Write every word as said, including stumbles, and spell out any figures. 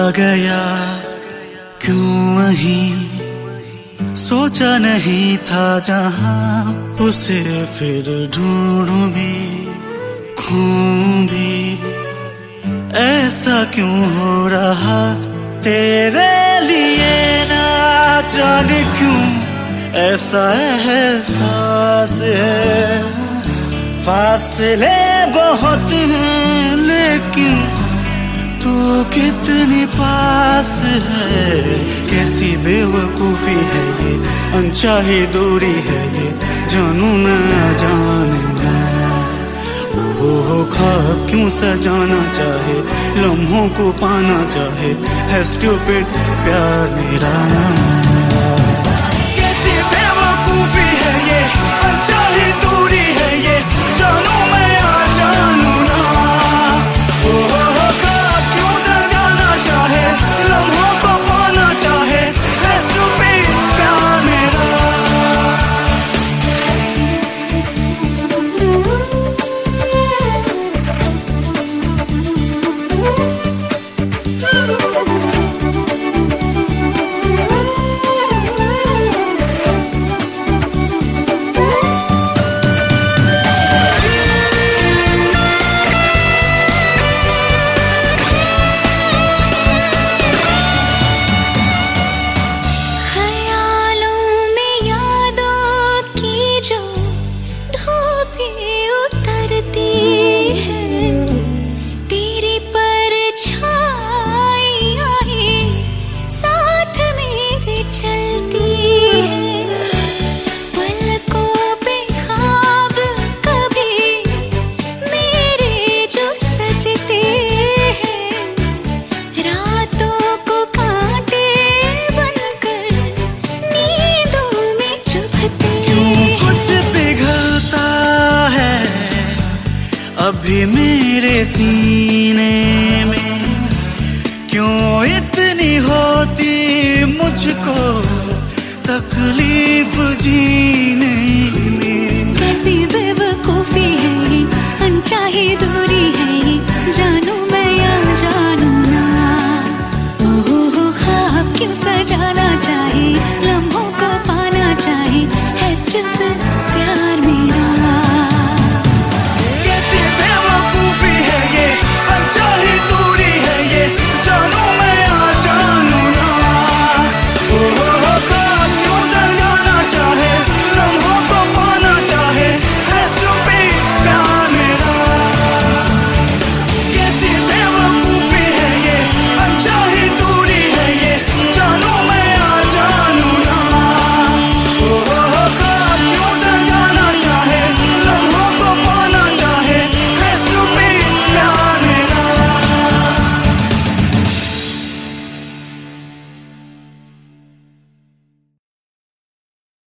गया क्यों वहीं, सोचा नहीं था जहां उसे फिर ढूंढूं भी खूं भी। ऐसा क्यों हो रहा तेरे लिए ना जाने क्यों ऐसा एहसास है। फासले बहुत हैं लेकिन तू कितनी पास है। कैसी बेवकूफी है ये, अनचाही दूरी है ये, जानू न जाने मैं। वो ख्वाब क्यों सजाना चाहे, लम्हों को पाना चाहे, है स्टूपिड प्यार मेरा। कैसी बेवकूफी है ये, अनचाही दूरी है ये, जानू मैं या जानू ना। वो ख्वाब क्यों सजाना चाहे, लम्हों को पाना चाहे, है स्टूपिड प्यार मेरा। अभी मेरे सीने में क्यों इतनी होती मुझको तकलीफ जीने में। कैसी बेवकूफी है ये, अनचाही दूरी है ये,